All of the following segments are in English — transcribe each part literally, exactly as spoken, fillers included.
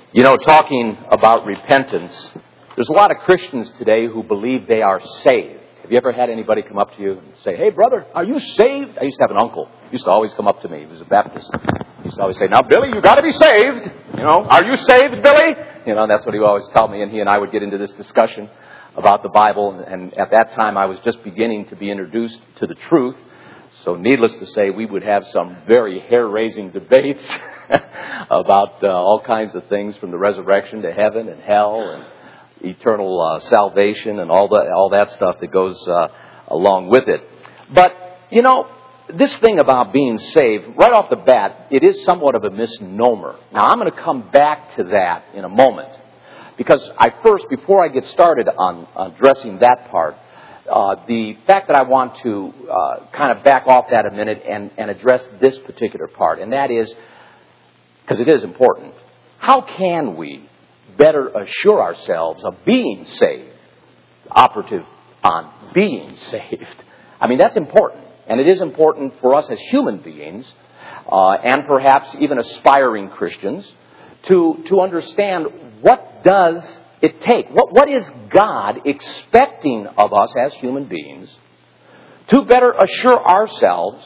You know, talking about repentance, there's a lot of Christians today who believe they are saved. Have you ever had anybody come up to you and say, "Hey, brother, are you saved?" I used to have an uncle. He used to always come up to me. He was a Baptist. He used to always say, "Now, Billy, you got to be saved. You know, are you saved, Billy?" You know, and that's what he would always tell me. And he and I would get into this discussion about the Bible. And at that time, I was just beginning to be introduced to the truth. So needless to say, we would have some very hair-raising debates about uh, all kinds of things, from the resurrection to heaven and hell and eternal uh, salvation and all that all that stuff that goes uh, along with it. But, you know, this thing about being saved, right off the bat, it is somewhat of a misnomer. Now, I'm going to come back to that in a moment. Because I first, before I get started on, on addressing that part, uh, the fact that I want to uh, kind of back off that a minute and, and address this particular part, and that is, because it is important, how can we better assure ourselves of being saved? Operative on being saved. I mean, that's important. And it is important for us as human beings, uh, and perhaps even aspiring Christians, to, to understand what does it take? What, what is God expecting of us as human beings to better assure ourselves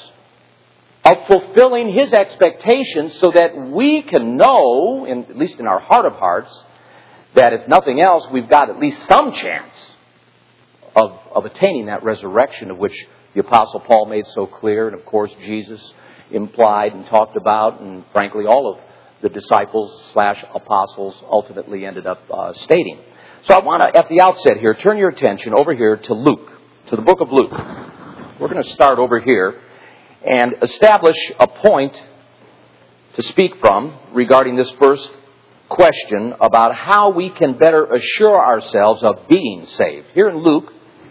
of fulfilling His expectations so that we can know, in, at least in our heart of hearts, that if nothing else, we've got at least some chance of, of attaining that resurrection of which the Apostle Paul made so clear, and of course Jesus implied and talked about, and frankly all of the disciples slash apostles ultimately ended up uh, stating. So I want to, at the outset here, turn your attention over here to Luke, to the book of Luke. We're going to start over here and establish a point to speak from regarding this first question about how we can better assure ourselves of being saved. Here in Luke,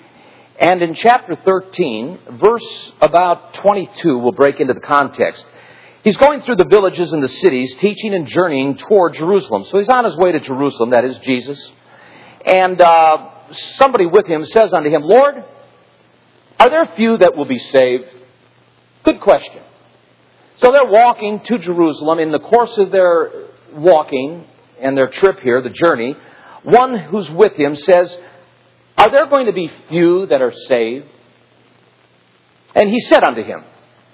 and in chapter thirteen, verse about twenty-two, we'll break into the context. He's going through the villages and the cities, teaching and journeying toward Jerusalem. So he's on his way to Jerusalem, that is Jesus. And uh, somebody with him says unto him, "Lord, are there few that will be saved?" Good question. So they're walking to Jerusalem. In the course of their walking and their trip here, the journey, one who's with him says, "Are there going to be few that are saved?" And he said unto him,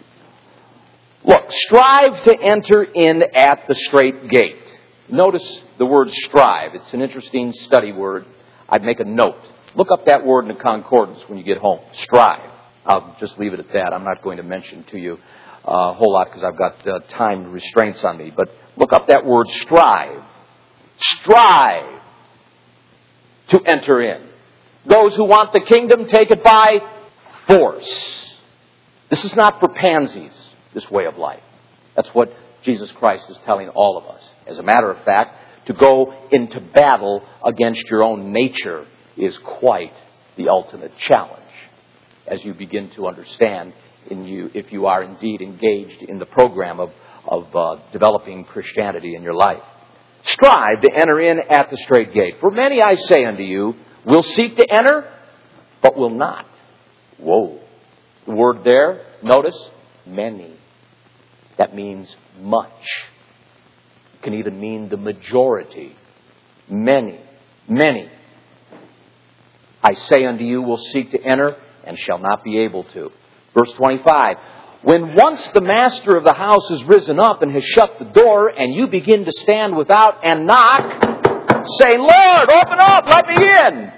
"Look, strive to enter in at the strait gate." Notice the word strive. It's an interesting study word. I'd make a note. Look up that word in the concordance when you get home. Strive. I'll just leave it at that. I'm not going to mention to you a whole lot because I've got uh, time restraints on me. But look up that word strive. Strive to enter in. Those who want the kingdom take it by force. This is not for pansies, this way of life. That's what Jesus Christ is telling all of us. As a matter of fact, to go into battle against your own nature is quite the ultimate challenge, as you begin to understand in you, if you are indeed engaged in the program of, of uh, developing Christianity in your life. Strive to enter in at the strait gate. For many, I say unto you, will seek to enter, but will not. Whoa. The word there, notice, many. That means much. It can even mean the majority. Many. Many. I say unto you, will seek to enter, and shall not be able to. Verse twenty-five. When once the master of the house has risen up and has shut the door, and you begin to stand without and knock, say, "Lord, open up, let me in."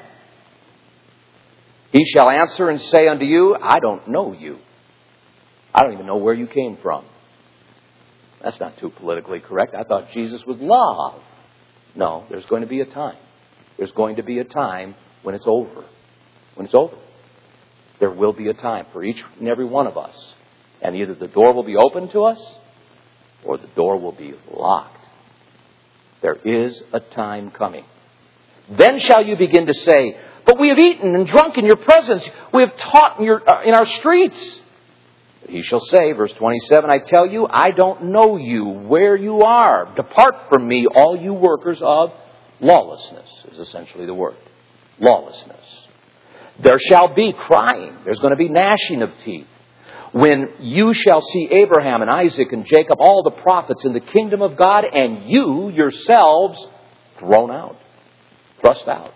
He shall answer and say unto you, "I don't know you. I don't even know where you came from." That's not too politically correct. I thought Jesus was love. No, there's going to be a time. There's going to be a time when it's over. When it's over. There will be a time for each and every one of us. And either the door will be open to us, or the door will be locked. There is a time coming. Then shall you begin to say, "But we have eaten and drunk in your presence. We have taught in, your, uh, in our streets." But he shall say, verse twenty-seven, "I tell you, I don't know you, where you are. Depart from me, all you workers of lawlessness," is essentially the word. Lawlessness. There shall be crying. There's going to be gnashing of teeth. when you shall see Abraham and Isaac and Jacob, all the prophets in the kingdom of God, and you yourselves thrown out, thrust out.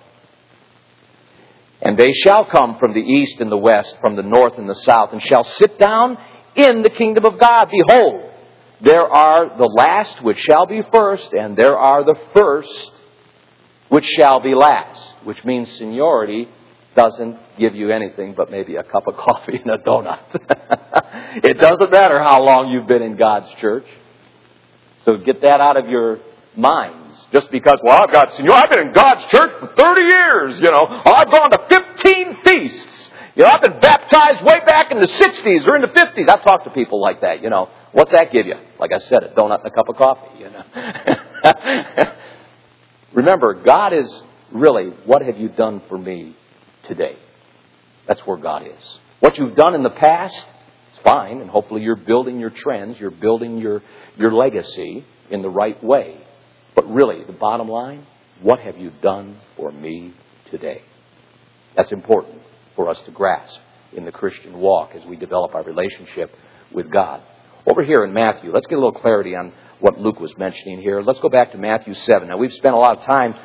And they shall come from the east and the west, from the north and the south, and shall sit down in the kingdom of God. Behold, there are the last which shall be first, and there are the first which shall be last. Which means seniority doesn't give you anything but maybe a cup of coffee and a donut. It doesn't matter how long you've been in God's church. So get that out of your minds. Just because, well, I've got seniority. I've been in God's church for thirty years, you know. I've gone to fifteen feasts. You know, I've been baptized way back in the sixties or in the fifties. I've talked to people like that, you know. What's that give you? Like I said, a donut and a cup of coffee, you know. Remember, God is really, what have you done for me today? That's where God is. What you've done in the past, it's fine, and hopefully you're building your trends, you're building your, your legacy in the right way. But really, the bottom line, what have you done for me today? That's important for us to grasp in the Christian walk as we develop our relationship with God. Over here in Matthew, let's get a little clarity on what Luke was mentioning here. Let's go back to Matthew seven. Now, we've spent a lot of time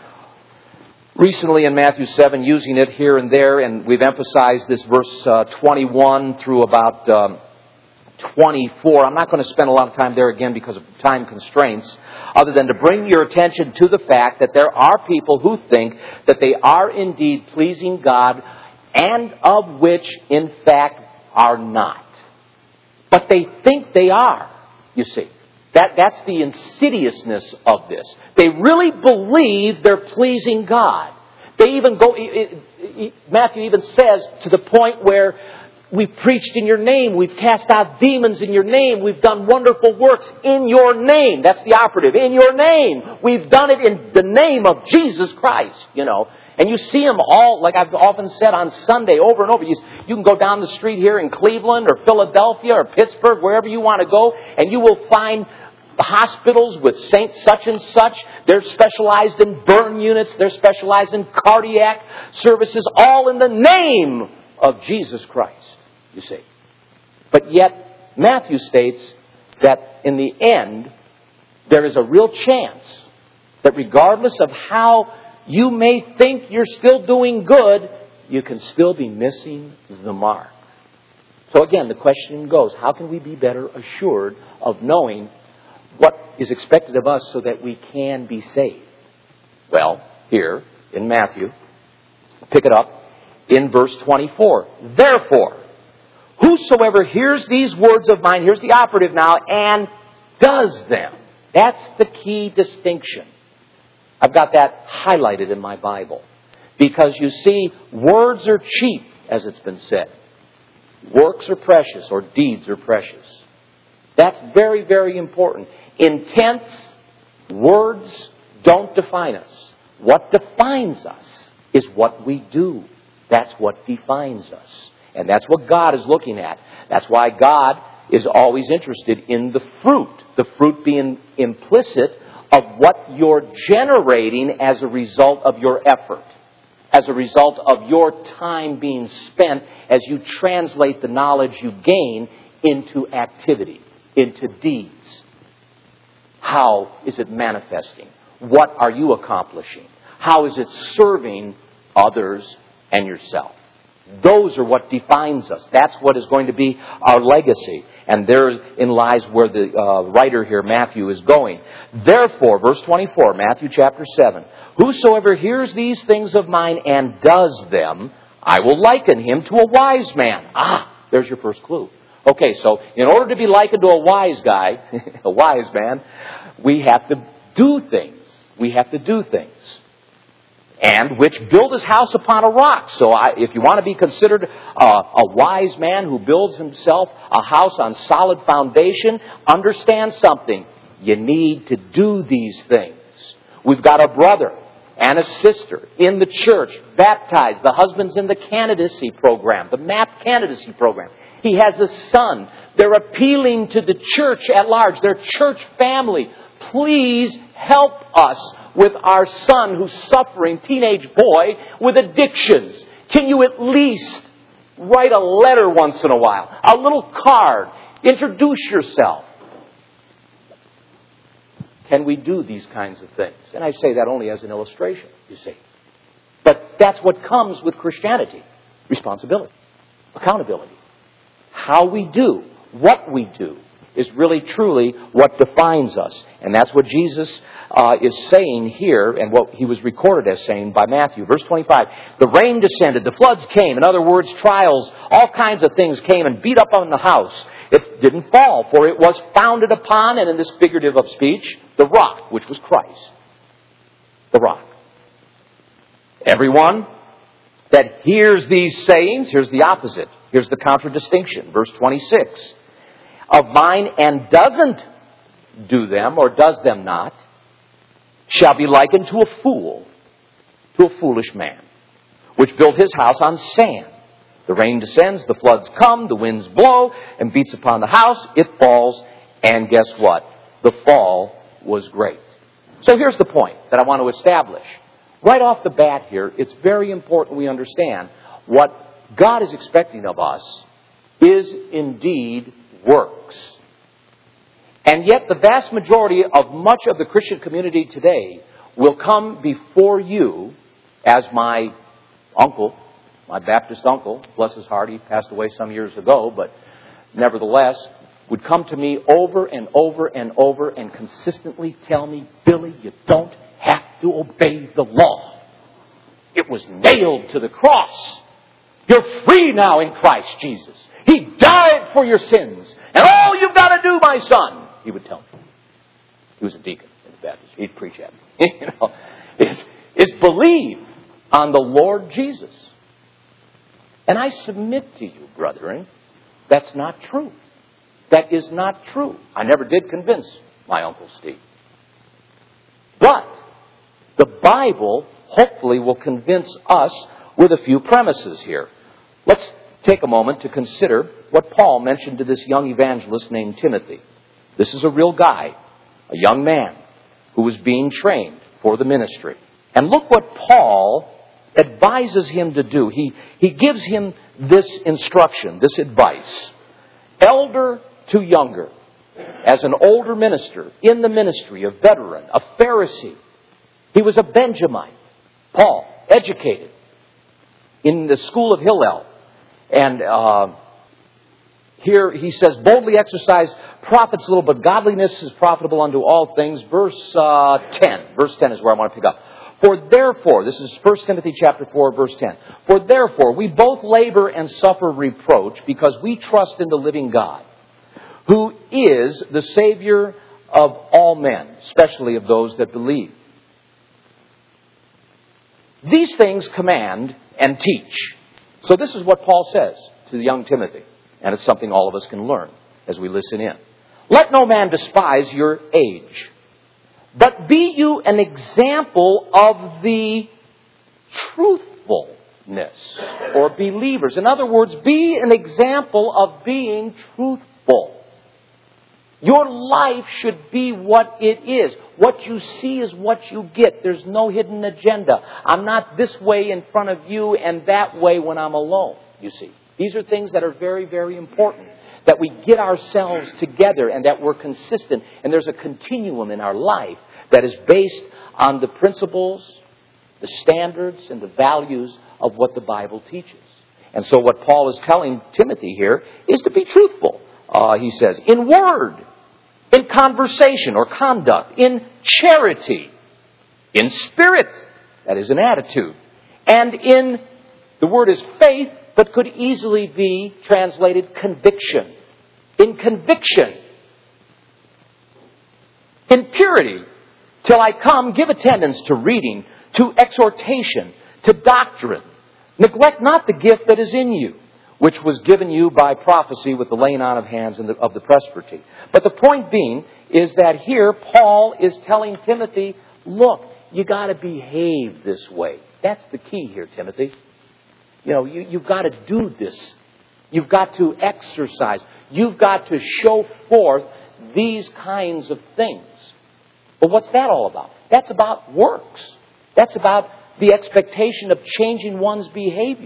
recently in Matthew seven using it here and there, and we've emphasized this verse uh, twenty-one through about um, twenty-four. I'm not going to spend a lot of time there again because of time constraints, other than to bring your attention to the fact that there are people who think that they are indeed pleasing God, and of which, in fact, are not. But they think they are, you see. That, that's the insidiousness of this. They really believe they're pleasing God. They even go, it, it, Matthew even says to the point where we've preached in your name, we've cast out demons in your name, we've done wonderful works in your name. That's the operative. In your name. We've done it in the name of Jesus Christ, you know. And you see them all, like I've often said on Sunday, over and over. You, you can go down the street here in Cleveland or Philadelphia or Pittsburgh, wherever you want to go, and you will find hospitals with Saint such and such. They're specialized in burn units. They're specialized in cardiac services, all in the name of Jesus Christ, you see. But yet, Matthew states that in the end, there is a real chance that regardless of how you may think you're still doing good, you can still be missing the mark. So again, the question goes, how can we be better assured of knowing what is expected of us so that we can be saved? Well, here in Matthew, pick it up in verse twenty-four. Therefore, whosoever hears these words of mine, here's the operative now, and does them. That's the key distinction. I've got that highlighted in my Bible. Because you see, words are cheap, as it's been said. Works are precious, or deeds are precious. That's very, very important. Intents, words don't define us. What defines us is what we do. That's what defines us. And that's what God is looking at. That's why God is always interested in the fruit. The fruit being implicit of what you're generating as a result of your effort. As a result of your time being spent as you translate the knowledge you gain into activity, into deeds. How is it manifesting? What are you accomplishing? How is it serving others and yourself? Those are what defines us. That's what is going to be our legacy. And therein lies where the uh, writer here, Matthew, is going. Therefore, verse twenty-four, Matthew chapter seven, whosoever hears these things of mine and does them, I will liken him to a wise man. Ah, there's your first clue. Okay, so in order to be likened to a wise guy, a wise man, we have to do things. We have to do things. And which build his house upon a rock. So I, if you want to be considered a, a wise man who builds himself a house on solid foundation, understand something. You need to do these things. We've got a brother and a sister in the church, baptized. The husband's in the candidacy program, the M A P candidacy program. He has a son. They're appealing to the church at large, their church family. Please help us with our son who's suffering, teenage boy, with addictions. Can you at least Write a letter once in a while. A little card. Introduce yourself. Can we do these kinds of things? And I say that only as an illustration, you see. But that's what comes with Christianity. Responsibility. Accountability. How we do, what we do, is really truly what defines us. And that's what Jesus uh, is saying here, and what he was recorded as saying by Matthew. Verse twenty-five, the rain descended, the floods came. In other words, trials, all kinds of things came and beat up on the house. It didn't fall, for it was founded upon, and in this figurative of speech, the rock, which was Christ. The rock. Everyone that hears these sayings, here's the opposite. Here's the contradistinction. Verse twenty-six. Of mine and doesn't do them, or does them not, shall be likened to a fool, to a foolish man, which built his house on sand. The rain descends, the floods come, the winds blow, and beats upon the house. It falls, and guess what? The fall was great. So here's the point that I want to establish. Right off the bat here, it's very important we understand what God is expecting of us is indeed works. And yet the vast majority of much of the Christian community today will come before you, as my uncle, my Baptist uncle, bless his heart, he passed away some years ago, but nevertheless, would come to me over and over and over and consistently tell me, Billy, you don't have to obey the law. It was nailed to the cross. You're free now in Christ Jesus. He died for your sins. And all you've got to do, my son, he would tell me. He was a deacon in the Baptist. He'd preach at me. you know, is, is believe on the Lord Jesus. And I submit to you, brethren, that's not true. That is not true. I never did convince my Uncle Steve. But the Bible hopefully will convince us with a few premises here. Let's take a moment to consider what Paul mentioned to this young evangelist named Timothy. This is a real guy, a young man who was being trained for the ministry. And look what Paul advises him to do. He, he gives him this instruction, this advice. Elder to younger, as an older minister in the ministry, a veteran, a Pharisee. He was a Benjamite. Paul, educated in the school of Hillel. And uh, here he says, boldly exercise profits little, but godliness is profitable unto all things. Verse uh, ten. Verse ten is where I want to pick up. For therefore, this is First Timothy chapter four, verse ten. For therefore, we both labor and suffer reproach because we trust in the living God, who is the Savior of all men, especially of those that believe. These things command and teach. So this is what Paul says to the young Timothy. And it's something all of us can learn as we listen in. Let no man despise your age, but be you an example of the truthfulness or believers. In other words, be an example of being truthful. Your life should be what it is. What you see is what you get. There's no hidden agenda. I'm not this way in front of you and that way when I'm alone, you see. These are things that are very, very important. That we get ourselves together and that we're consistent. And there's a continuum in our life that is based on the principles, the standards, and the values of what the Bible teaches. And so what Paul is telling Timothy here is to be truthful. Uh, he says, in word, in conversation or conduct, in charity, in spirit, that is an attitude, and in, the word is faith, but could easily be translated conviction. In conviction. In purity, till I come, give attendance to reading, to exhortation, to doctrine. Neglect not the gift that is in you, which was given you by prophecy with the laying on of hands and of the presbytery. But the point being is that here Paul is telling Timothy, look, you got to behave this way. That's the key here, Timothy. You know, you, you've got to do this. You've got to exercise. You've got to show forth these kinds of things. But what's that all about? That's about works. That's about the expectation of changing one's behavior.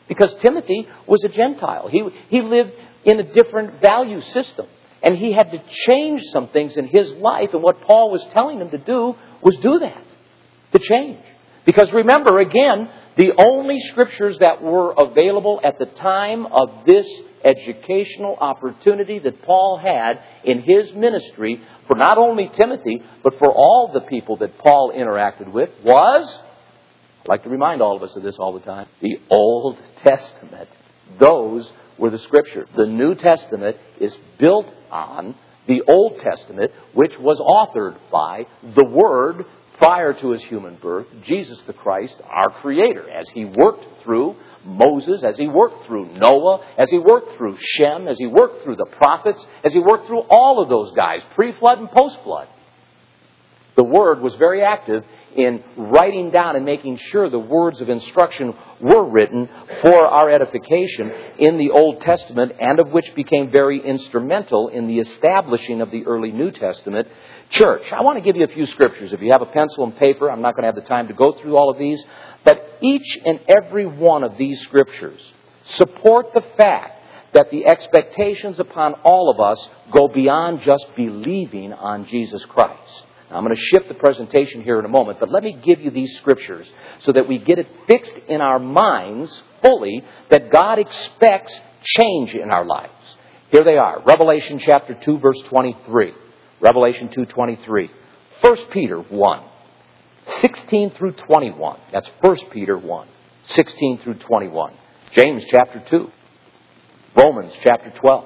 Because Timothy was a Gentile. He, he lived in a different value system. And he had to change some things in his life. And what Paul was telling him to do was do that. To change. Because remember, again, the only scriptures that were available at the time of this educational opportunity that Paul had in his ministry for not only Timothy, but for all the people that Paul interacted with was, I'd like to remind all of us of this all the time, the Old Testament. Those were the scriptures. The New Testament is built on the Old Testament, which was authored by the Word prior to his human birth, Jesus the Christ, our Creator, as he worked through Moses, as he worked through Noah, as he worked through Shem, as he worked through the prophets, as he worked through all of those guys, pre-flood and post-flood. The Word was very active in writing down and making sure the words of instruction were written for our edification in the Old Testament, and of which became very instrumental in the establishing of the early New Testament church. I want to give you a few scriptures. If you have a pencil and paper, I'm not going to have the time to go through all of these, but each and every one of these scriptures support the fact that the expectations upon all of us go beyond just believing on Jesus Christ. Now, I'm going to shift the presentation here in a moment, but let me give you these scriptures so that we get it fixed in our minds fully that God expects change in our lives. Here they are. Revelation chapter two, verse twenty-three. Revelation two twenty-three. First Peter one, sixteen through twenty-one. That's First Peter one, sixteen through twenty-one. James chapter two. Romans chapter twelve.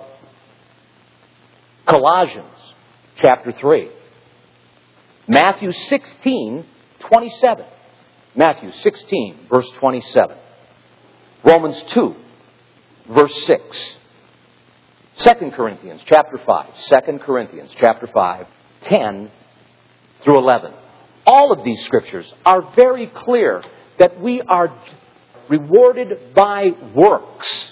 Colossians chapter three. Matthew sixteen, twenty-seven. Matthew sixteen, verse twenty-seven. Romans two, verse six. Second Corinthians chapter five. Second Corinthians chapter five, ten through eleven. All of these scriptures are very clear that we are rewarded by works.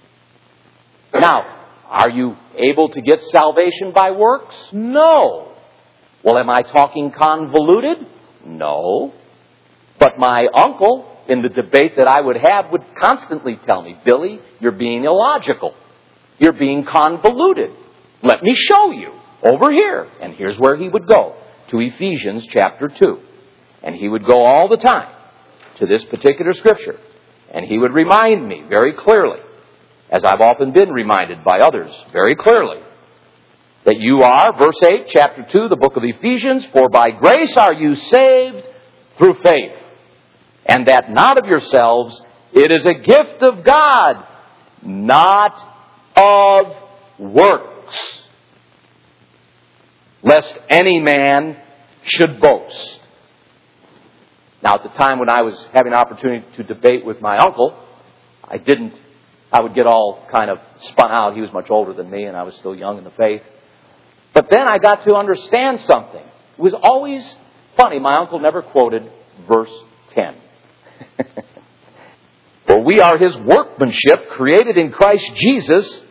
Now, are you able to get salvation by works? No. Well, am I talking convoluted? No. But my uncle, in the debate that I would have, would constantly tell me, Billy, you're being illogical. You're being convoluted. Let me show you over here. And here's where he would go, to Ephesians chapter two. And he would go all the time to this particular scripture. And he would remind me very clearly, as I've often been reminded by others very clearly, that you are, verse eight, chapter two, the book of Ephesians, for by grace are you saved through faith, and that not of yourselves, it is a gift of God, not of works, lest any man should boast. Now, at the time when I was having an opportunity to debate with my uncle, I didn't, I would get all kind of spun out. He was much older than me, and I was still young in the faith. But then I got to understand something. It was always funny. My uncle never quoted verse ten. For we are his workmanship, created in Christ Jesus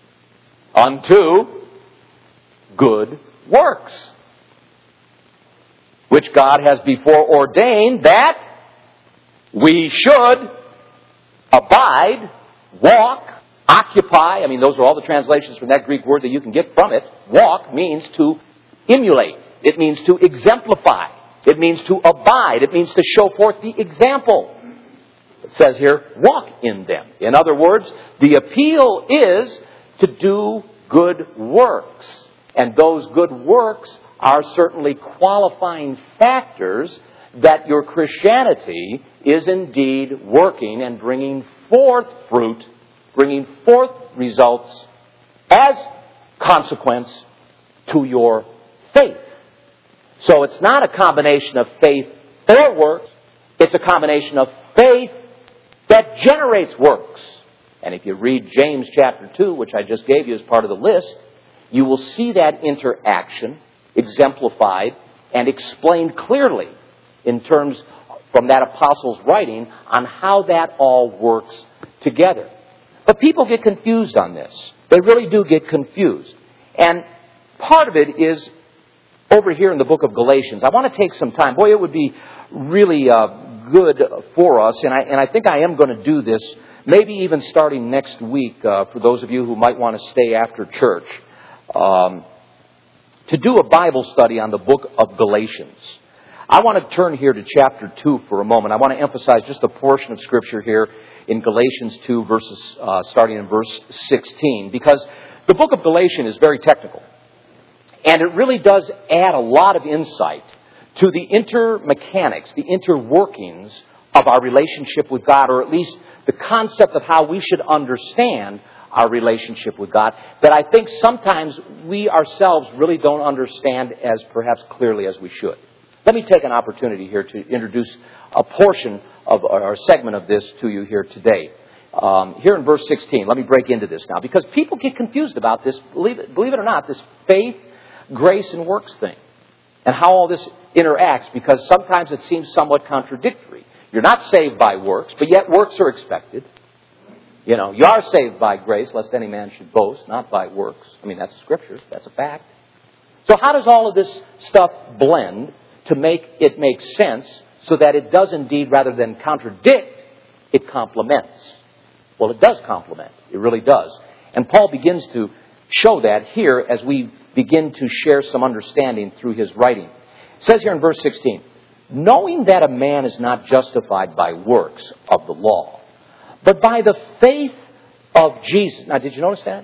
unto good works, which God has before ordained that we should abide, walk, occupy. I mean, those are all the translations from that Greek word that you can get from it. Walk means to emulate. It means to exemplify. It means to abide. It means to show forth the example. It says here, walk in them. In other words, the appeal is to do good works. And those good works are certainly qualifying factors that your Christianity is indeed working and bringing forth fruit, bringing forth results as consequence to your faith. So it's not a combination of faith or works. It's a combination of faith that generates works. And if you read James chapter two, which I just gave you as part of the list, you will see that interaction exemplified and explained clearly in terms from that apostle's writing on how that all works together. But people get confused on this. They really do get confused. And part of it is over here in the book of Galatians. I want to take some time. Boy, it would be really uh, good for us, and I, and I think I am going to do this maybe even starting next week, uh, for those of you who might want to stay after church, um, to do a Bible study on the book of Galatians. I want to turn here to chapter two for a moment. I want to emphasize just a portion of Scripture here in Galatians two, verses uh, starting in verse sixteen, because the book of Galatians is very technical. And it really does add a lot of insight to the intermechanics, the interworkings of our relationship with God, or at least the concept of how we should understand our relationship with God, that I think sometimes we ourselves really don't understand as perhaps clearly as we should. Let me take an opportunity here to introduce a portion of our segment of this to you here today. Um, here in verse sixteen, let me break into this now, because people get confused about this, believe it, believe it or not, this faith, grace, and works thing, and how all this interacts, because sometimes it seems somewhat contradictory. You're not saved by works, but yet works are expected. You know, you are saved by grace, lest any man should boast, not by works. I mean, that's Scripture. That's a fact. So how does all of this stuff blend to make it make sense so that it does indeed, rather than contradict, it complements? Well, it does complement. It really does. And Paul begins to show that here as we begin to share some understanding through his writing. It says here in verse sixteen, knowing that a man is not justified by works of the law, but by the faith of Jesus. Now, did you notice that?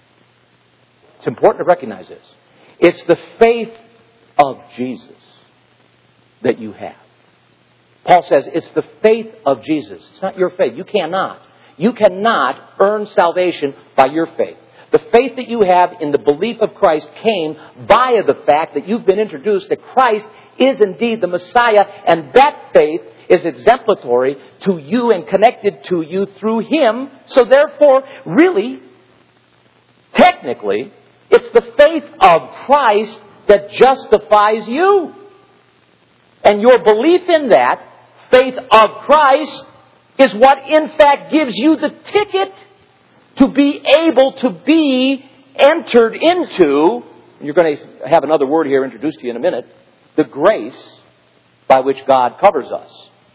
It's important to recognize this. It's the faith of Jesus that you have. Paul says it's the faith of Jesus. It's not your faith. You cannot. You cannot earn salvation by your faith. The faith that you have in the belief of Christ came via the fact that you've been introduced that Christ is indeed the Messiah, and that faith is exemplary to you and connected to you through Him. So therefore, really, technically, it's the faith of Christ that justifies you. And your belief in that faith of Christ is what in fact gives you the ticket to be able to be entered into, and you're going to have another word here introduced to you in a minute, the grace by which God covers us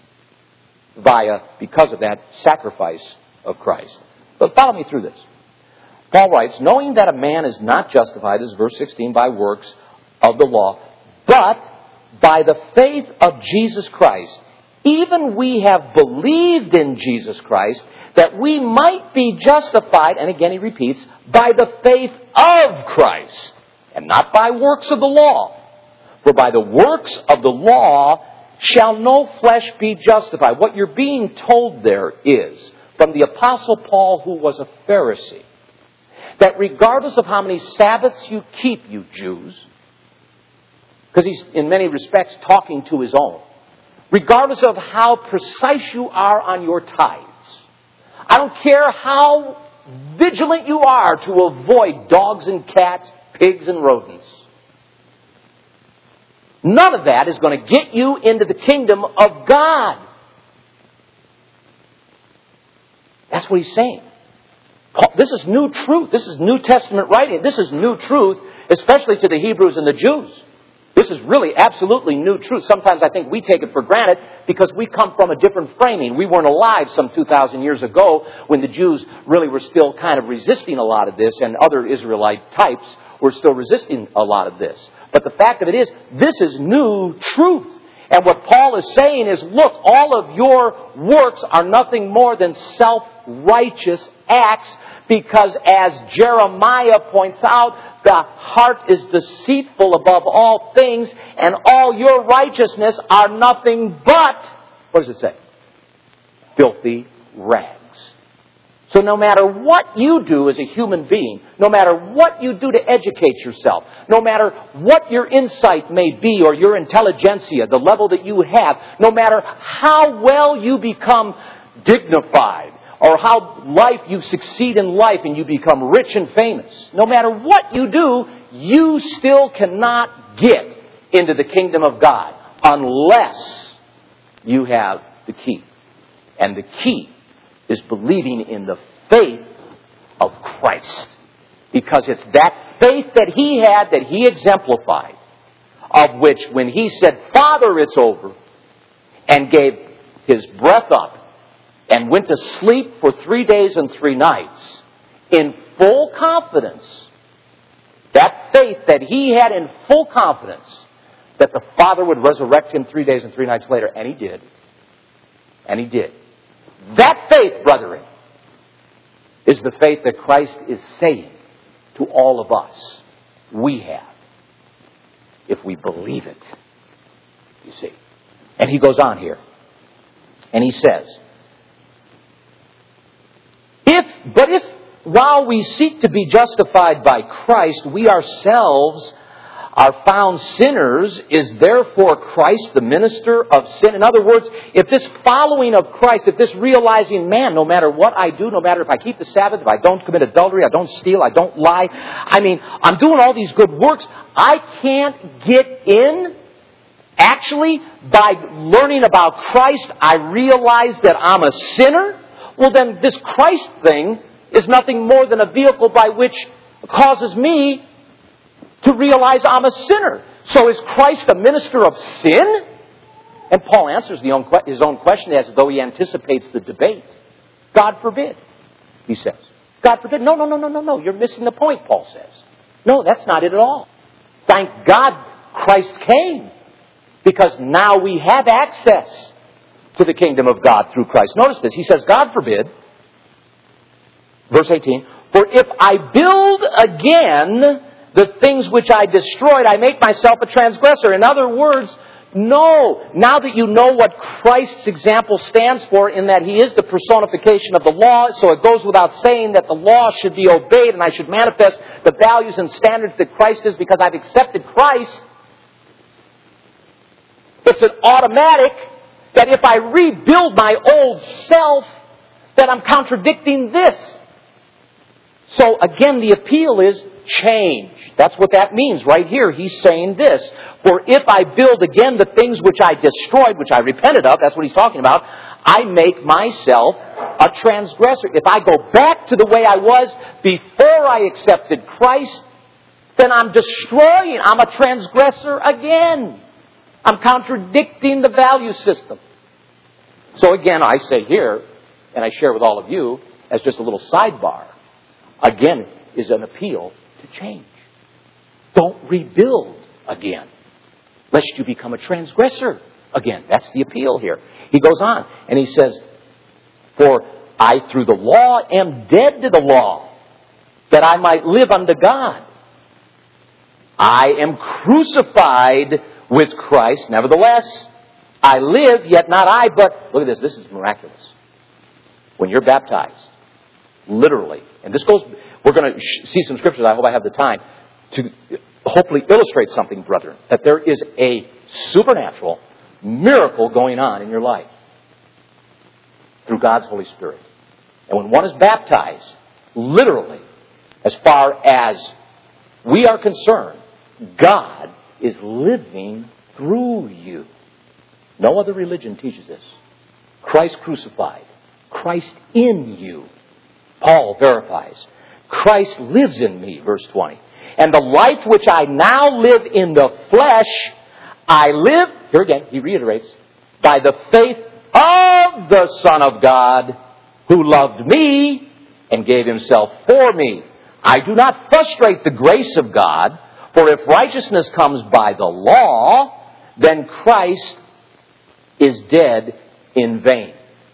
via, because of that sacrifice of Christ. But follow me through this. Paul writes, knowing that a man is not justified, this is verse sixteen, by works of the law, but by the faith of Jesus Christ, even we have believed in Jesus Christ, that we might be justified, and again he repeats, by the faith of Christ, and not by works of the law. For by the works of the law shall no flesh be justified. What you're being told there is, from the Apostle Paul, who was a Pharisee, that regardless of how many Sabbaths you keep, you Jews, because he's in many respects talking to his own, regardless of how precise you are on your tithes, I don't care how vigilant you are to avoid dogs and cats, pigs and rodents, none of that is going to get you into the kingdom of God. That's what he's saying. This is new truth. This is New Testament writing. This is new truth, especially to the Hebrews and the Jews. This is really absolutely new truth. Sometimes I think we take it for granted because we come from a different framing. We weren't alive some two thousand years ago when the Jews really were still kind of resisting a lot of this, and other Israelite types were still resisting a lot of this. But the fact of it is, this is new truth. And what Paul is saying is, look, all of your works are nothing more than self-righteous acts, because as Jeremiah points out, the heart is deceitful above all things, and all your righteousness are nothing but, what does it say? Filthy rags. So no matter what you do as a human being, no matter what you do to educate yourself, no matter what your insight may be or your intelligentsia, the level that you have, no matter how well you become dignified, or how life you succeed in life and you become rich and famous, no matter what you do, you still cannot get into the kingdom of God unless you have the key. And the key is believing in the faith of Christ. Because it's that faith that He had, that He exemplified, of which when He said, Father, it's over, and gave His breath up, and went to sleep for three days and three nights in full confidence, that faith that he had in full confidence that the Father would resurrect him three days and three nights later. And he did. And he did. That faith, brethren, is the faith that Christ is saying to all of us we have, if we believe it. You see. And he goes on here. And he says, If, but if while we seek to be justified by Christ, we ourselves are found sinners, is therefore Christ the minister of sin? In other words, if this following of Christ, if this realizing, man, no matter what I do, no matter if I keep the Sabbath, if I don't commit adultery, I don't steal, I don't lie, I mean, I'm doing all these good works, I can't get in. Actually, by learning about Christ, I realize that I'm a sinner. Well, then this Christ thing is nothing more than a vehicle by which causes me to realize I'm a sinner. So is Christ a minister of sin? And Paul answers the own, his own question as though he anticipates the debate. God forbid, he says. God forbid. No, no, no, no, no, no. You're missing the point, Paul says. No, that's not it at all. Thank God Christ came, because now we have access to the kingdom of God through Christ. Notice this. He says, God forbid, verse eighteen, for if I build again the things which I destroyed, I make myself a transgressor. In other words, no. Now that you know what Christ's example stands for, in that He is the personification of the law, so it goes without saying that the law should be obeyed and I should manifest the values and standards that Christ is because I've accepted Christ. It's an automatic that if I rebuild my old self, that I'm contradicting this. So again, the appeal is change. That's what that means right here. He's saying this. For if I build again the things which I destroyed, which I repented of, that's what he's talking about, I make myself a transgressor. If I go back to the way I was before I accepted Christ, then I'm destroying. I'm a transgressor again. I'm contradicting the value system. So again, I say here, and I share with all of you, as just a little sidebar, again, is an appeal to change. Don't rebuild again, lest you become a transgressor again. That's the appeal here. He goes on, and he says, for I through the law am dead to the law, that I might live unto God. I am crucified with Christ. Nevertheless, I live, yet not I, but, look at this, this is miraculous. When you're baptized, literally, and this goes, we're going to see some scriptures, I hope I have the time, to hopefully illustrate something, brethren, that there is a supernatural miracle going on in your life through God's Holy Spirit. And when one is baptized, literally, as far as we are concerned, God is living through you. No other religion teaches this. Christ crucified. Christ in you. Paul verifies. Christ lives in me, verse twenty. And the life which I now live in the flesh, I live, here again, he reiterates, by the faith of the Son of God, who loved me and gave himself for me. I do not frustrate the grace of God, for if righteousness comes by the law, then Christ is dead in vain.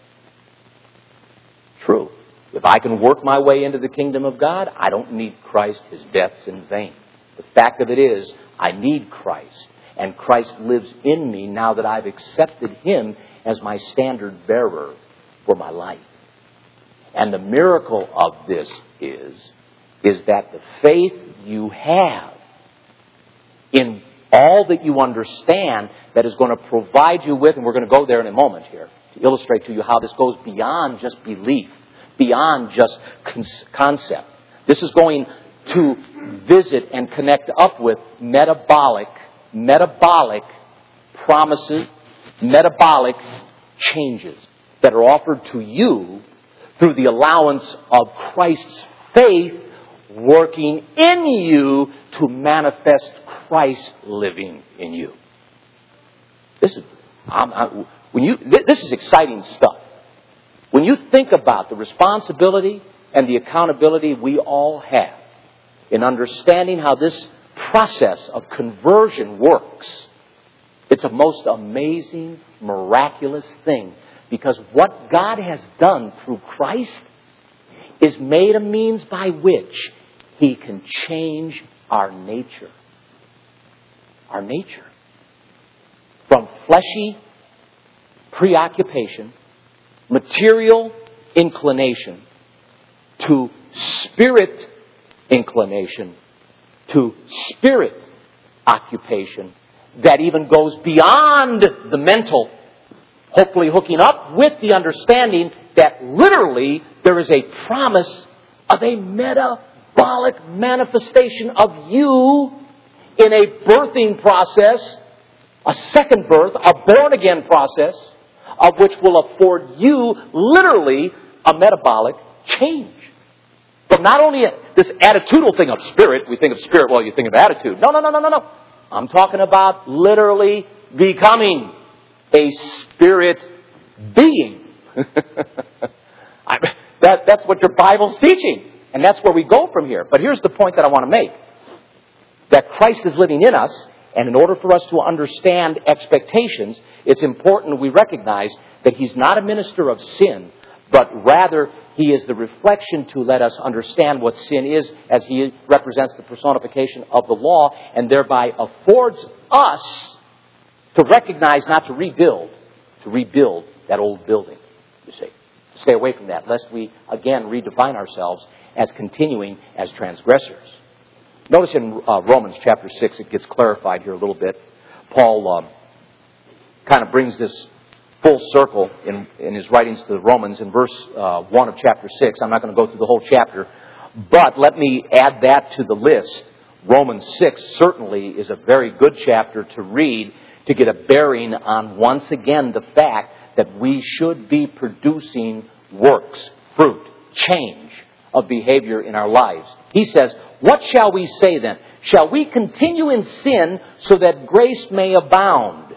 True. If I can work my way into the kingdom of God, I don't need Christ. His death's in vain. The fact of it is, I need Christ. And Christ lives in me now that I've accepted Him as my standard bearer for my life. And the miracle of this is, is that the faith you have in all that you understand that is going to provide you with, and we're going to go there in a moment here, to illustrate to you how this goes beyond just belief, beyond just concept. This is going to visit and connect up with metabolic, metabolic promises, metabolic changes that are offered to you through the allowance of Christ's faith working in you to manifest Christ living in you. This is, I'm, I'm, when you, this is exciting stuff. When When you think about the responsibility and the accountability we all have in understanding how this process of conversion works, it's a most amazing, miraculous thing. Because what God has done through Christ is made a means by which He can change our nature. Our nature. From fleshy preoccupation, material inclination, to spirit inclination, to spirit occupation that even goes beyond the mental, hopefully hooking up with the understanding that literally there is a promise of a metabolic manifestation of you in a birthing process, a second birth, a born-again process, of which will afford you literally a metabolic change. But not only this attitudinal thing of spirit, we think of spirit, well, you think of attitude. No, no, no, no, no, no. I'm talking about literally becoming a spirit being. I, that, that's what your Bible's teaching. And that's where we go from here. But here's the point that I want to make. That Christ is living in us, and in order for us to understand expectations, it's important we recognize that He's not a minister of sin, but rather He is the reflection to let us understand what sin is, as He represents the personification of the law, and thereby affords us to recognize, not to rebuild, to rebuild that old building, you see. Stay away from that, lest we again redefine ourselves as continuing as transgressors. Notice in uh, Romans chapter six, it gets clarified here a little bit. Paul um, kind of brings this full circle in, in his writings to the Romans in verse uh, one of chapter six. I'm not going to go through the whole chapter, but let me add that to the list. Romans six certainly is a very good chapter to read to get a bearing on, once again, the fact that we should be producing works, fruit, change of behavior in our lives. He says, what shall we say then? Shall we continue in sin so that grace may abound?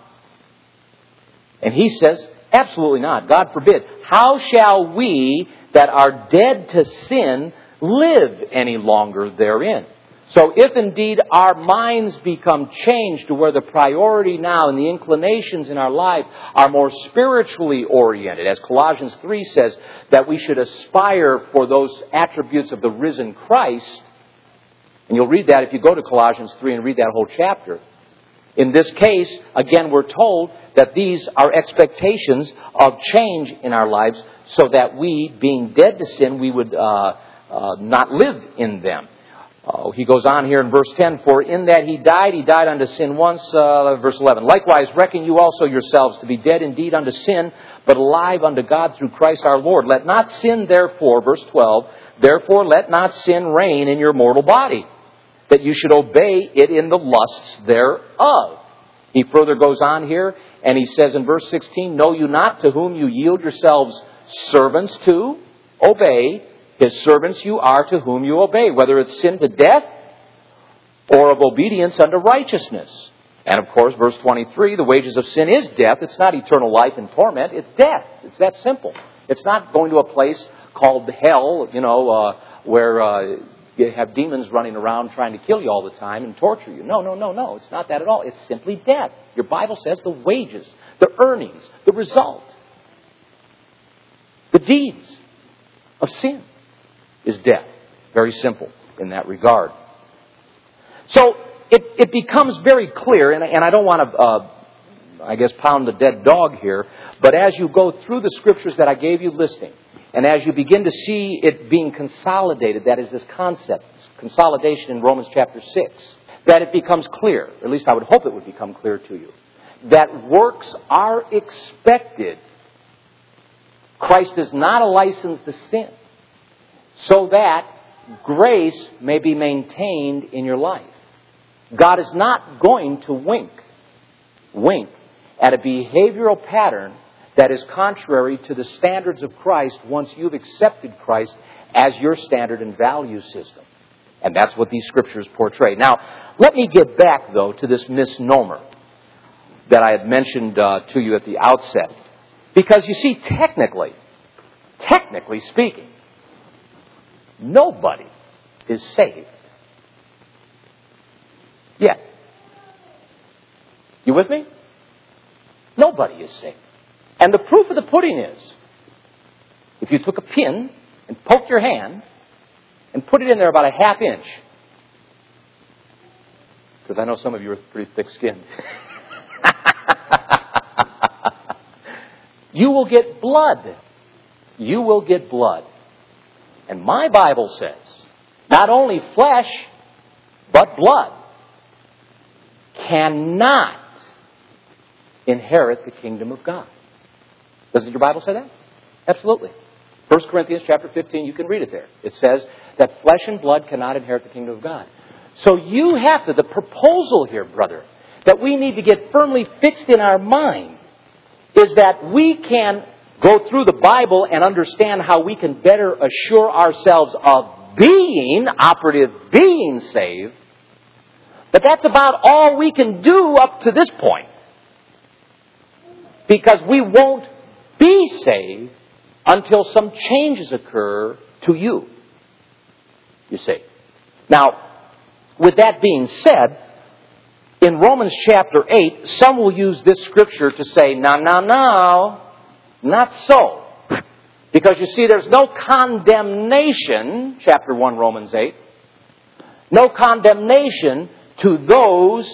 And he says, absolutely not. God forbid. How shall we that are dead to sin live any longer therein? So if indeed our minds become changed to where the priority now and the inclinations in our life are more spiritually oriented, as Colossians three says, that we should aspire for those attributes of the risen Christ, and you'll read that if you go to Colossians three and read that whole chapter. In this case, again, we're told that these are expectations of change in our lives so that we, being dead to sin, we would uh, uh, not live in them. Uh, he goes on here in verse ten, for in that He died, He died unto sin once, uh, verse eleven. Likewise, reckon you also yourselves to be dead indeed unto sin, but alive unto God through Christ our Lord. Let not sin therefore, verse twelve, therefore let not sin reign in your mortal body, that you should obey it in the lusts thereof. He further goes on here, and he says in verse sixteen, know you not to whom you yield yourselves servants to? Obey. His servants you are to whom you obey, whether it's sin to death or of obedience unto righteousness. And of course, verse twenty-three, the wages of sin is death. It's not eternal life and torment. It's death. It's that simple. It's not going to a place called hell, you know, uh, where uh, you have demons running around trying to kill you all the time and torture you. No, no, no, no. It's not that at all. It's simply death. Your Bible says the wages, the earnings, the result, the deeds of sin is death. Very simple in that regard. So it, it becomes very clear, and, and I don't want to, uh, I guess, pound the dead dog here, but as you go through the scriptures that I gave you listing, and as you begin to see it being consolidated, that is this concept, consolidation in Romans chapter six, that it becomes clear, or at least I would hope it would become clear to you, that works are expected. Christ is not a license to sin, so that grace may be maintained in your life. God is not going to wink, wink at a behavioral pattern that is contrary to the standards of Christ once you've accepted Christ as your standard and value system. And that's what these scriptures portray. Now, let me get back, though, to this misnomer that I had mentioned uh, to you at the outset. Because, you see, technically, technically speaking, nobody is saved yet. You with me? Nobody is saved. And the proof of the pudding is, if you took a pin and poked your hand and put it in there about a half inch, because I know some of you are pretty thick-skinned, you will get blood. You will get blood. And my Bible says, not only flesh, but blood cannot inherit the kingdom of God. Doesn't your Bible say that? Absolutely. First Corinthians chapter fifteen, you can read it there. It says that flesh and blood cannot inherit the kingdom of God. So you have to, the proposal here, brother, that we need to get firmly fixed in our mind is that we can go through the Bible and understand how we can better assure ourselves of being, operative being saved. But that's about all we can do up to this point. Because we won't be saved until some changes occur to you. You see. Now, with that being said, in Romans chapter eight, some will use this scripture to say, no, no, no, not so. Because you see, there's no condemnation, chapter one, Romans eight, no condemnation to those,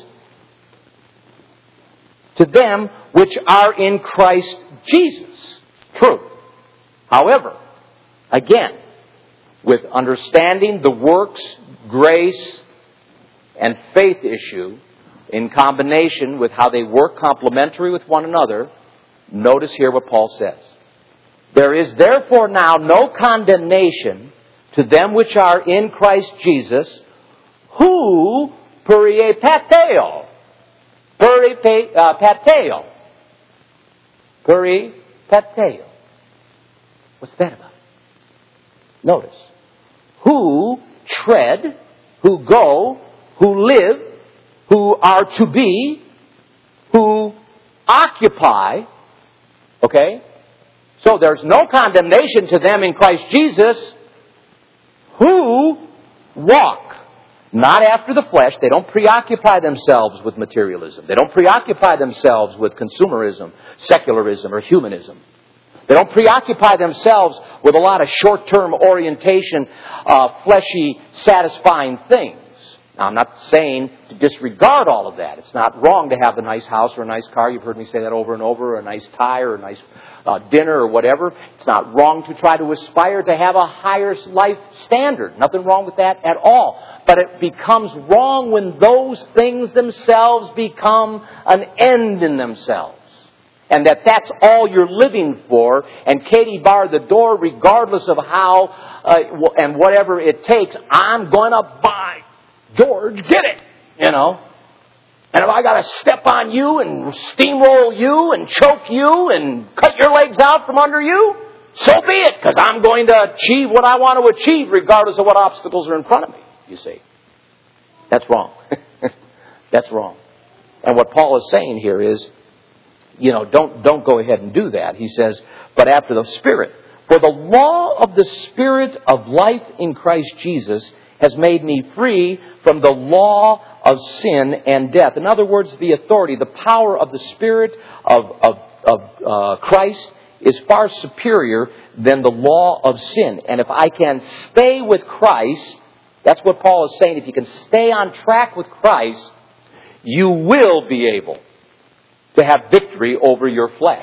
to them which are in Christ Jesus. True. However, again, with understanding the works, grace, and faith issue in combination with how they work complementary with one another, notice here what Paul says. There is therefore now no condemnation to them which are in Christ Jesus, who peripateo, peripateo, peripateo. What's that about? Notice. Who tread, who go, who live, who are to be, who occupy. Okay? So there's no condemnation to them in Christ Jesus who walk not after the flesh. They don't preoccupy themselves with materialism. They don't preoccupy themselves with consumerism, secularism, or humanism. They don't preoccupy themselves with a lot of short-term orientation, uh, fleshy, satisfying things. Now, I'm not saying to disregard all of that. It's not wrong to have a nice house or a nice car. You've heard me say that over and over, or a nice tie or a nice uh, dinner or whatever. It's not wrong to try to aspire to have a higher life standard. Nothing wrong with that at all. But it becomes wrong when those things themselves become an end in themselves. And that that's all you're living for. And Katie barred the door regardless of how uh, and whatever it takes. I'm going to buy. George, get it. You know. And if I got to step on you and steamroll you and choke you and cut your legs out from under you, so be it. Because I'm going to achieve what I want to achieve regardless of what obstacles are in front of me. You see. That's wrong. That's wrong. And what Paul is saying here is, you know, don't don't go ahead and do that. He says, but after the Spirit. For the law of the Spirit of life in Christ Jesus has made me free from the law of sin and death. In other words, the authority, the power of the Spirit of, of, of uh, Christ is far superior than the law of sin. And if I can stay with Christ, that's what Paul is saying. If you can stay on track with Christ, you will be able to have victory over your flesh.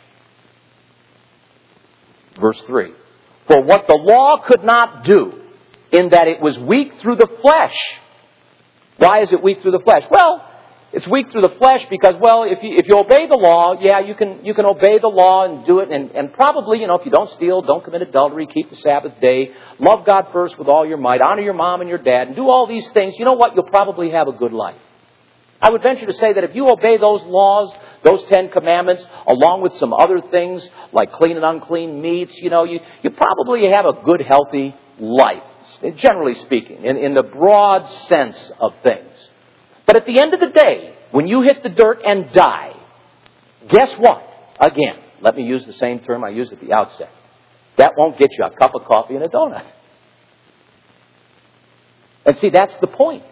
Verse three. For what the law could not do, in that it was weak through the flesh. Why is it weak through the flesh? Well, it's weak through the flesh because, well, if you if you obey the law, yeah, you can you can obey the law and do it, and, and probably, you know, if you don't steal, don't commit adultery, keep the Sabbath day, love God first with all your might, honor your mom and your dad, and do all these things, you know what? You'll probably have a good life. I would venture to say that if you obey those laws, those Ten Commandments, along with some other things like clean and unclean meats, you know, you, you probably have a good, healthy life, generally speaking, in, in the broad sense of things. But at the end of the day, when you hit the dirt and die, guess what? Again, let me use the same term I used at the outset. That won't get you a cup of coffee and a donut. And see, that's the point.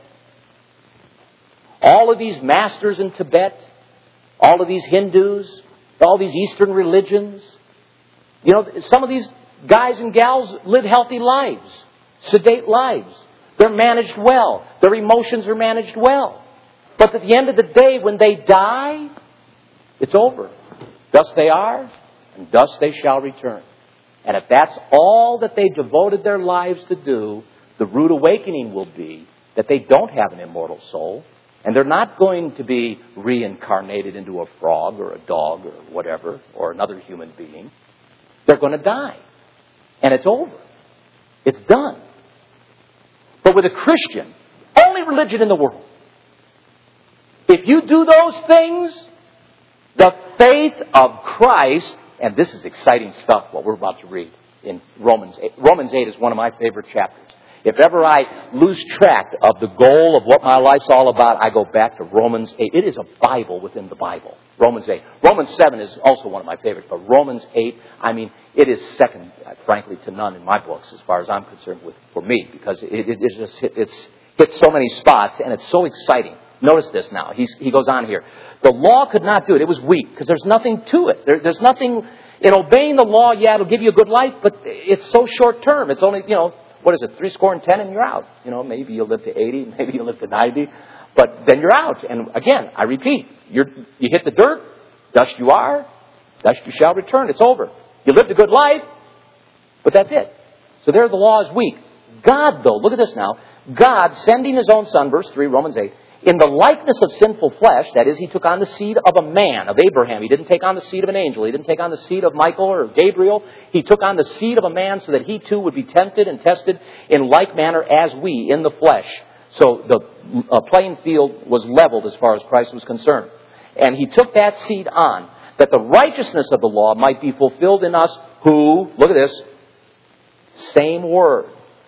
All of these masters in Tibet, all of these Hindus, all these Eastern religions, you know, some of these guys and gals live healthy lives, sedate lives. They're managed well. Their emotions are managed well. But at the end of the day, when they die, it's over. Thus they are, and thus they shall return. And if that's all that they devoted their lives to do, the rude awakening will be that they don't have an immortal soul, and they're not going to be reincarnated into a frog or a dog or whatever, or another human being. They're going to die. And it's over. It's done. But with a Christian, only religion in the world, if you do those things, the faith of Christ, and this is exciting stuff, what we're about to read in Romans eight. Romans eight is one of my favorite chapters. If ever I lose track of the goal of what my life's all about, I go back to Romans eight. It is a Bible within the Bible. Romans eight. Romans seven is also one of my favorites, but Romans eight, I mean, it is second, frankly, to none in my books as far as I'm concerned with for me, because it, it, it's just hit, it's hit so many spots and it's so exciting. Notice this now. He's, he goes on here. The law could not do it. It was weak because there's nothing to it. There, there's nothing in obeying the law. Yeah, it'll give you a good life, but it's so short term. It's only, you know, what is it, three score and ten and you're out. You know, maybe you'll live to eighty, maybe you'll live to ninety, but then you're out. And again, I repeat, you're, you hit the dirt, dust you are, dust you shall return. It's over. You lived a good life, but that's it. So there the law is weak. God, though, look at this now. God sending His own Son, verse three, Romans eight, in the likeness of sinful flesh, that is, He took on the seed of a man, of Abraham. He didn't take on the seed of an angel. He didn't take on the seed of Michael or Gabriel. He took on the seed of a man so that He too would be tempted and tested in like manner as we in the flesh. So the uh, playing field was leveled as far as Christ was concerned. And He took that seed on, that the righteousness of the law might be fulfilled in us who, look at this, same word,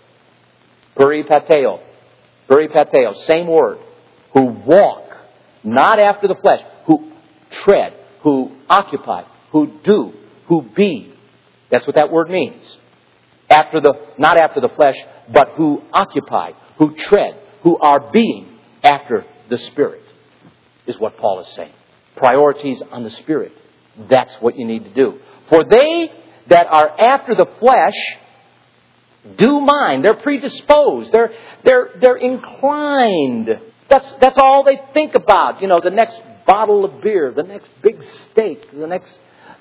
peripateo, peripateo, same word, who walk, not after the flesh, who tread, who occupy, who do, who be. That's what that word means. After the, not after the flesh, but who occupy, who tread, who are being after the Spirit, is what Paul is saying. Priorities on the Spirit. That's what you need to do. For they that are after the flesh do mind. They're predisposed. They're, they're, they're inclined. That's, that's all they think about. You know, the next bottle of beer, the next big steak, the next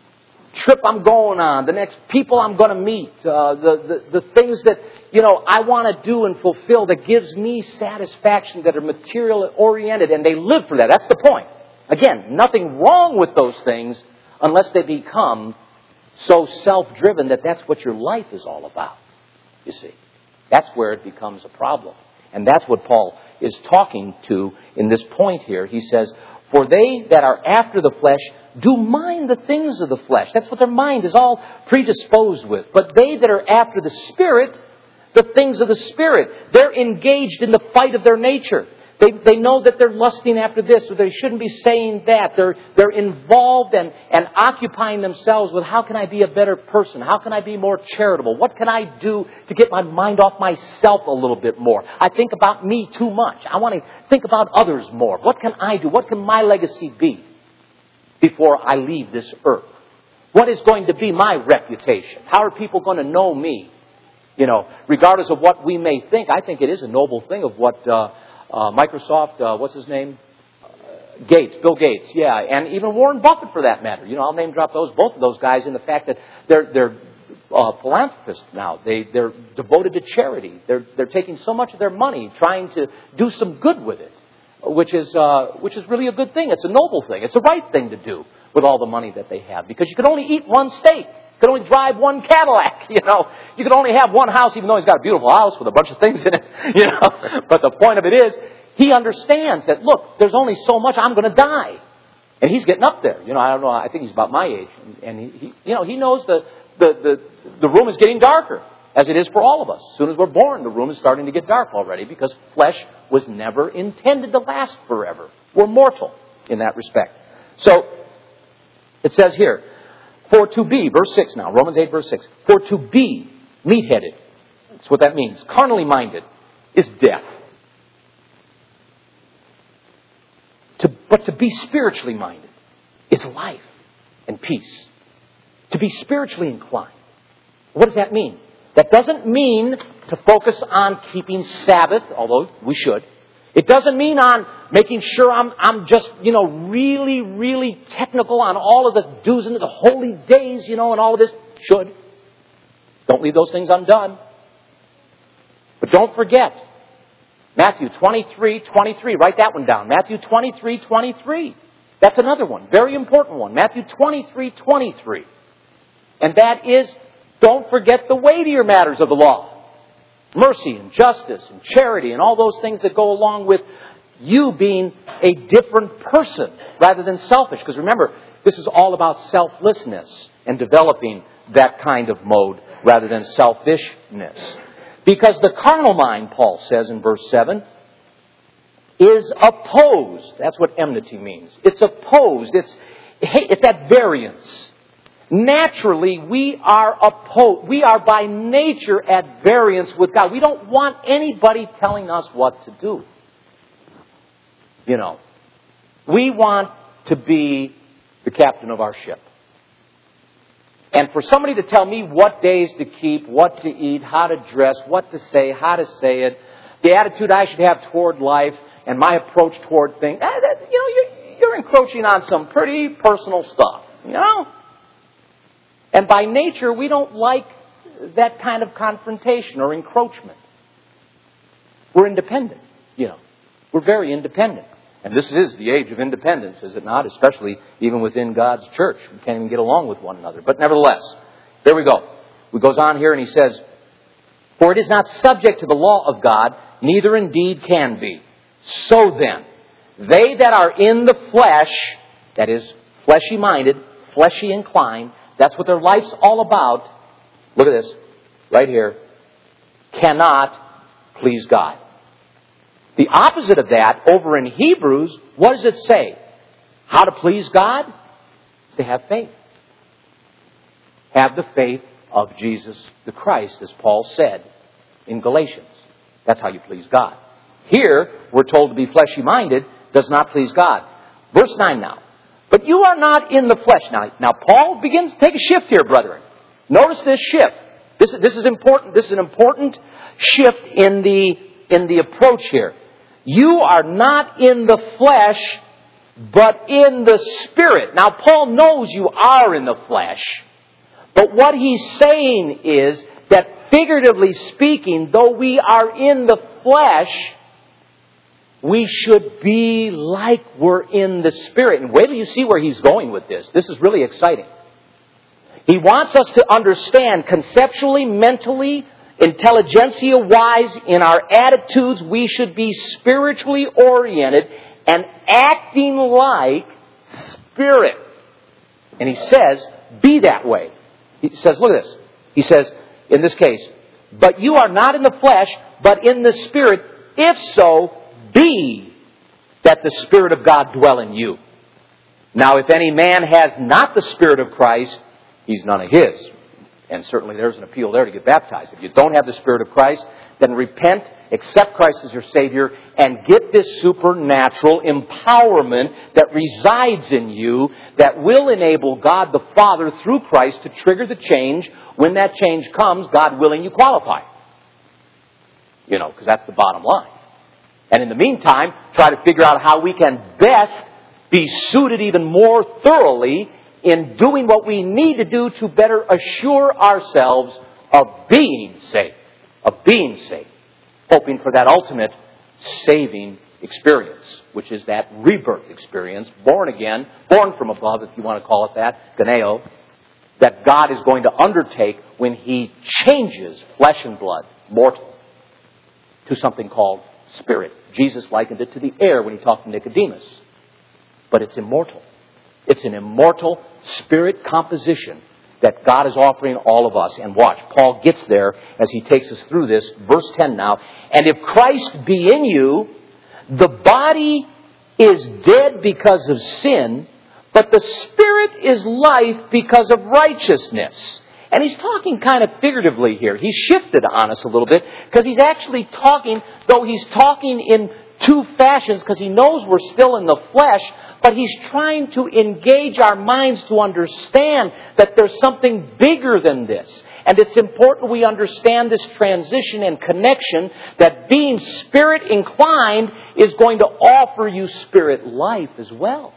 trip I'm going on, the next people I'm going to meet, uh, the, the, the things that, you know, I want to do and fulfill that gives me satisfaction, that are material oriented, and they live for that. That's the point. Again, nothing wrong with those things unless they become so self-driven that that's what your life is all about, you see. That's where it becomes a problem. And that's what Paul is talking to in this point here. He says, for they that are after the flesh do mind the things of the flesh. That's what their mind is all predisposed with. But they that are after the Spirit, the things of the Spirit. They're engaged in the fight of their nature. They, they know that they're lusting after this, or they shouldn't be saying that. They're, they're involved and, and occupying themselves with, how can I be a better person? How can I be more charitable? What can I do to get my mind off myself a little bit more? I think about me too much. I want to think about others more. What can I do? What can my legacy be before I leave this earth? What is going to be my reputation? How are people going to know me? You know, regardless of what we may think, I think it is a noble thing of what... Uh, Uh, Microsoft, uh, what's his name? Uh, Gates, Bill Gates, yeah, and even Warren Buffett for that matter. You know, I'll name drop those, both of those guys in the fact that they're they're uh, philanthropists now. They they're devoted to charity. They're they're taking so much of their money trying to do some good with it, which is uh, which is really a good thing. It's a noble thing. It's the right thing to do with all the money that they have, because you can only eat one steak. You can only drive one Cadillac, you know. You can only have one house, even though he's got a beautiful house with a bunch of things in it, you know. But the point of it is, he understands that, look, there's only so much, I'm going to die. And he's getting up there. You know, I don't know, I think he's about my age. And, he, he, you know, he knows the, the, the, the room is getting darker, as it is for all of us. As soon as we're born, the room is starting to get dark already, because flesh was never intended to last forever. We're mortal in that respect. So, it says here, For to be, verse six now, Romans eight, verse six. For to be meat-headed, that's what that means, carnally minded, is death. To, but to be spiritually minded is life and peace. To be spiritually inclined. What does that mean? That doesn't mean to focus on keeping Sabbath, although we should. It doesn't mean on making sure I'm, I'm just, you know, really, really technical on all of the do's and the holy days, you know, and all of this. Should. Don't leave those things undone. But don't forget, Matthew twenty-three, twenty-three. Write that one down. Matthew twenty-three, twenty-three. That's another one. Very important one. Matthew twenty-three, twenty-three. And that is, don't forget the weightier matters of the law. Mercy and justice and charity and all those things that go along with you being a different person rather than selfish. Because remember, this is all about selflessness and developing that kind of mode rather than selfishness. Because the carnal mind, Paul says in verse seven, is opposed. That's what enmity means. It's opposed. It's, it's at variance. Naturally, we are opposed. We are by nature at variance with God. We don't want anybody telling us what to do. You know, we want to be the captain of our ship. And for somebody to tell me what days to keep, what to eat, how to dress, what to say, how to say it, the attitude I should have toward life, and my approach toward things, eh, that, you know, you're, you're encroaching on some pretty personal stuff, you know? And by nature, we don't like that kind of confrontation or encroachment. We're independent, you know. We're very independent. And this is the age of independence, is it not? Especially even within God's church. We can't even get along with one another. But nevertheless, there we go. He goes on here and he says, for it is not subject to the law of God, neither indeed can be. So then, they that are in the flesh, that is, fleshy minded, fleshy inclined, that's what their life's all about. Look at this, right here. Cannot please God. The opposite of that, over in Hebrews, what does it say? How to please God? To have faith. Have the faith of Jesus the Christ, as Paul said in Galatians. That's how you please God. Here, we're told to be fleshy minded, does not please God. Verse nine now. But you are not in the flesh. Now, now Paul begins to take a shift here, brethren. Notice this shift. This, this is important. This is an important shift in the, in the approach here. You are not in the flesh, but in the Spirit. Now, Paul knows you are in the flesh. But what he's saying is that figuratively speaking, though we are in the flesh, we should be like we're in the Spirit. And wait till you see where he's going with this. This is really exciting. He wants us to understand conceptually, mentally, intelligentsia-wise, in our attitudes, we should be spiritually oriented and acting like Spirit. And he says, be that way. He says, look at this. He says, in this case, but you are not in the flesh, but in the Spirit, if so, be that the Spirit of God dwell in you. Now, if any man has not the Spirit of Christ, he's none of his. And certainly there's an appeal there to get baptized. If you don't have the Spirit of Christ, then repent, accept Christ as your Savior, and get this supernatural empowerment that resides in you that will enable God the Father through Christ to trigger the change. When that change comes, God willing, you qualify. You know, because that's the bottom line. And in the meantime, try to figure out how we can best be suited even more thoroughly in doing what we need to do to better assure ourselves of being saved. Of being saved. Hoping for that ultimate saving experience, which is that rebirth experience, born again, born from above, if you want to call it that, ganeo, that God is going to undertake when He changes flesh and blood, mortal, to something called spirit. Jesus likened it to the air when He talked to Nicodemus. But it's immortal. It's an immortal spirit composition that God is offering all of us. And watch, Paul gets there as he takes us through this. Verse ten now. And if Christ be in you, the body is dead because of sin, But the Spirit is life because of righteousness. And he's talking kind of figuratively here. He's shifted on us a little bit because he's actually talking, though he's talking in two fashions because he knows we're still in the flesh, but he's trying to engage our minds to understand that there's something bigger than this. And it's important we understand this transition and connection that being Spirit inclined is going to offer you Spirit life as well.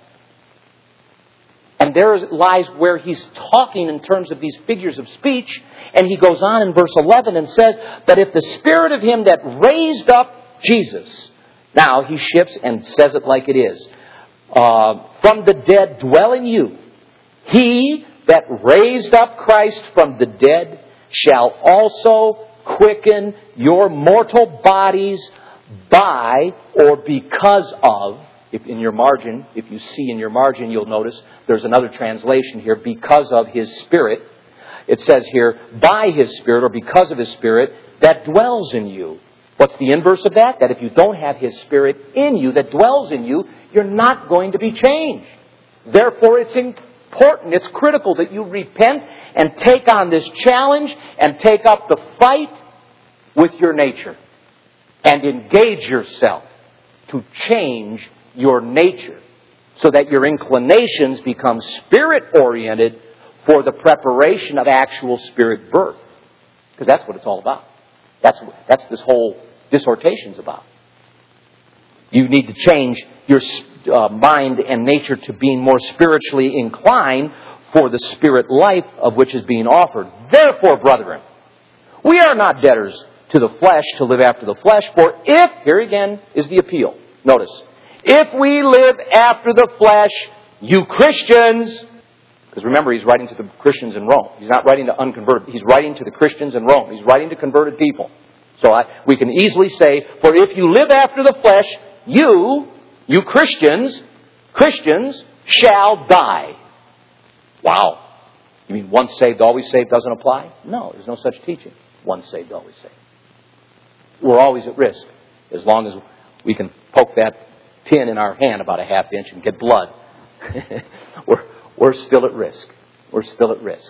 And there lies where he's talking in terms of these figures of speech. And he goes on in verse eleven and says that if the Spirit of Him that raised up Jesus, now he shifts and says it like it is, uh, from the dead dwell in you, He that raised up Christ from the dead shall also quicken your mortal bodies by or because of. If in your margin, if you see in your margin, you'll notice there's another translation here, because of His Spirit. It says here, by His Spirit or because of His Spirit that dwells in you. What's the inverse of that? That if you don't have His Spirit in you that dwells in you, you're not going to be changed. Therefore, it's important, it's critical that you repent and take on this challenge and take up the fight with your nature and engage yourself to change your nature so that your inclinations become Spirit-oriented for the preparation of actual Spirit birth. Because that's what it's all about. That's what that's this whole dissertation's about. You need to change your uh, mind and nature to being more spiritually inclined for the Spirit life of which is being offered. Therefore, brethren, we are not debtors to the flesh to live after the flesh. For if, here again is the appeal. Notice, if we live after the flesh, you Christians, because remember he's writing to the Christians in Rome. He's not writing to unconverted. He's writing to the Christians in Rome. He's writing to converted people. So I, we can easily say, for if you live after the flesh, you, you Christians, Christians shall die. Wow. You mean once saved, always saved doesn't apply? No, there's no such teaching. Once saved, always saved. We're always at risk as long as we can poke that pin in our hand about a half inch and get blood. we're, we're still at risk. We're still at risk.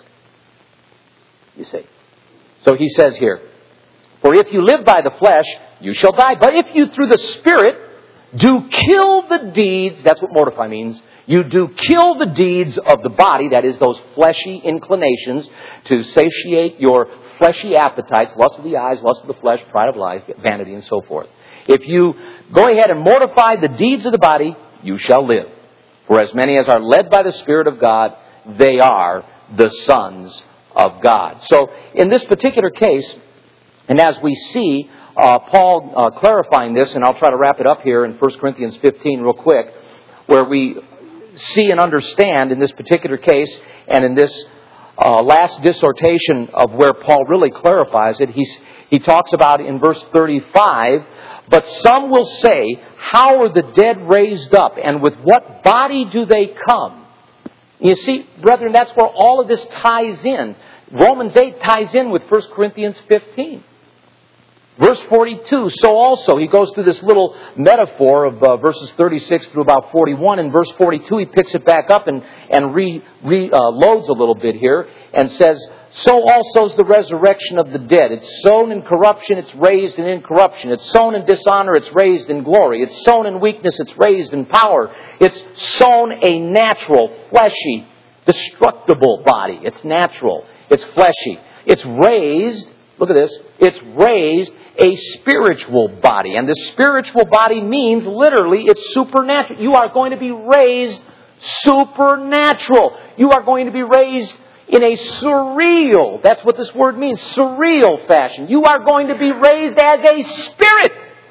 You see. So he says here, for if you live by the flesh, you shall die. But if you through the Spirit do kill the deeds, that's what mortify means, you do kill the deeds of the body, that is those fleshy inclinations to satiate your fleshy appetites, lust of the eyes, lust of the flesh, pride of life, vanity, and so forth. If you go ahead and mortify the deeds of the body, you shall live. For as many as are led by the Spirit of God, they are the sons of God. So in this particular case, and as we see uh, Paul uh, clarifying this, and I'll try to wrap it up here in First Corinthians fifteen real quick, where we see and understand in this particular case and in this uh, last dissertation of where Paul really clarifies it, he's, he talks about in verse thirty-five, but some will say, how are the dead raised up? And with what body do they come? You see, brethren, that's where all of this ties in. Romans eight ties in with First Corinthians fifteen. Verse forty-two, so also, he goes through this little metaphor of uh, verses thirty-six through about forty-one. In verse forty-two, he picks it back up and, and re, re, uh, loads a little bit here and says, so also is the resurrection of the dead. It's sown in corruption, it's raised in incorruption. It's sown in dishonor, it's raised in glory. It's sown in weakness, it's raised in power. It's sown a natural, fleshy, destructible body. It's natural. It's fleshy. It's raised, look at this, it's raised a spiritual body. And the spiritual body means literally it's supernatural. You are going to be raised supernatural. You are going to be raised in a surreal, that's what this word means, surreal fashion. You are going to be raised as a spirit.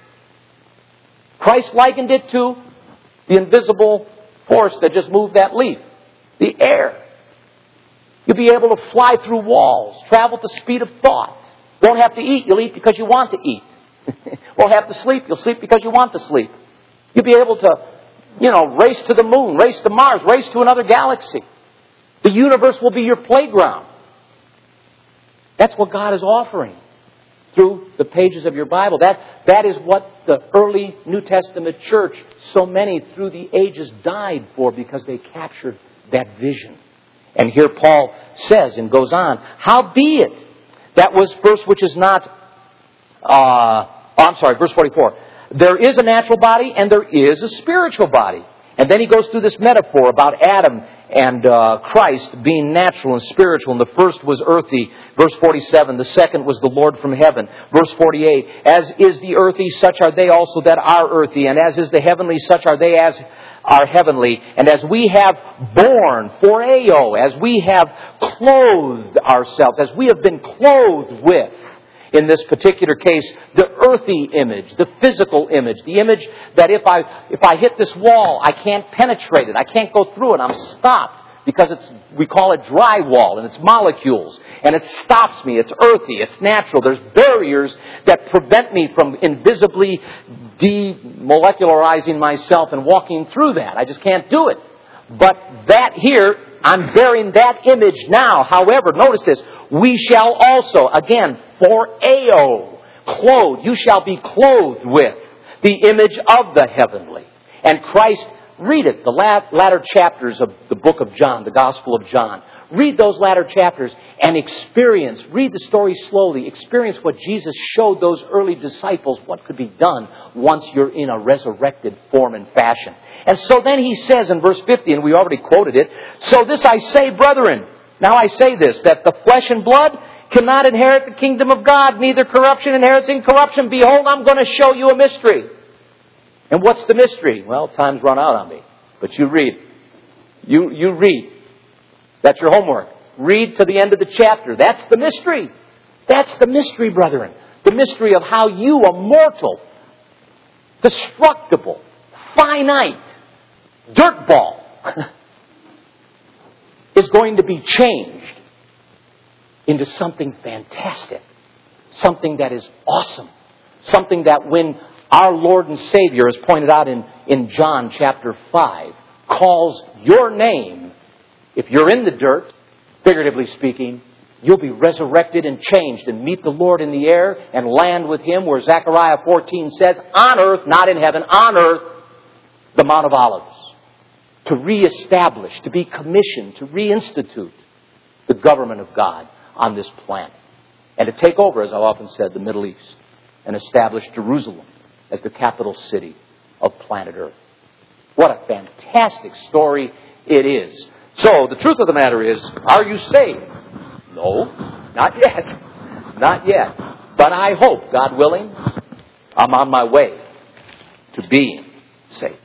Christ likened it to the invisible force that just moved that leaf, the air. You'll be able to fly through walls, travel at the speed of thought. Won't have to eat, you'll eat because you want to eat. Won't have to sleep, you'll sleep because you want to sleep. You'll be able to, you know, race to the moon, race to Mars, race to another galaxy. The universe will be your playground. That's what God is offering. through the pages of your Bible. That, that is what the early New Testament church, so many through the ages, died for, because they captured that vision. And here Paul says and goes on, howbeit, that was verse which is not, uh, oh, I'm sorry, verse forty-four. There is a natural body and there is a spiritual body. And then he goes through this metaphor about Adam and uh, Christ being natural and spiritual. And the first was earthy, verse forty-seven. The second was the Lord from heaven, verse forty-eight. As is the earthy, such are they also that are earthy. And as is the heavenly, such are they as are heavenly. And as we have borne, phoreo, as we have clothed ourselves, as we have been clothed with, in this particular case, the earthy image, the physical image, the image that if I if I hit this wall, I can't penetrate it, I can't go through it, I'm stopped, because it's we call it drywall, and it's molecules, and it stops me. It's earthy, it's natural. There's barriers that prevent me from invisibly demolecularizing myself and walking through that. I just can't do it. But that here, I'm bearing that image now. However, notice this, we shall also, again, phoreo, clothed, you shall be clothed with the image of the heavenly. And Christ, read it, the latter chapters of the book of John, the Gospel of John. Read those latter chapters and experience, read the story slowly, experience what Jesus showed those early disciples, what could be done once you're in a resurrected form and fashion. And so then he says in verse fifty, and we already quoted it, so this I say, brethren, now I say this, that the flesh and blood cannot inherit the kingdom of God, neither corruption inherits incorruption. Behold, I'm going to show you a mystery. And what's the mystery? Well, time's run out on me. But you read. You, you read. That's your homework. Read to the end of the chapter. That's the mystery. That's the mystery, brethren. The mystery of how you, a mortal, destructible, finite, dirtball, is going to be changed into something fantastic. Something that is awesome. Something that when our Lord and Savior, as pointed out in, in John chapter five, calls your name, if you're in the dirt, figuratively speaking, you'll be resurrected and changed and meet the Lord in the air and land with Him, where Zechariah fourteen says, on earth, not in heaven, on earth, the Mount of Olives. To reestablish, to be commissioned, to reinstitute the government of God on this planet. And to take over, as I've often said, the Middle East and establish Jerusalem as the capital city of planet Earth. What a fantastic story it is. So, the truth of the matter is, are you saved? No, not yet. Not yet. But I hope, God willing, I'm on my way to being saved.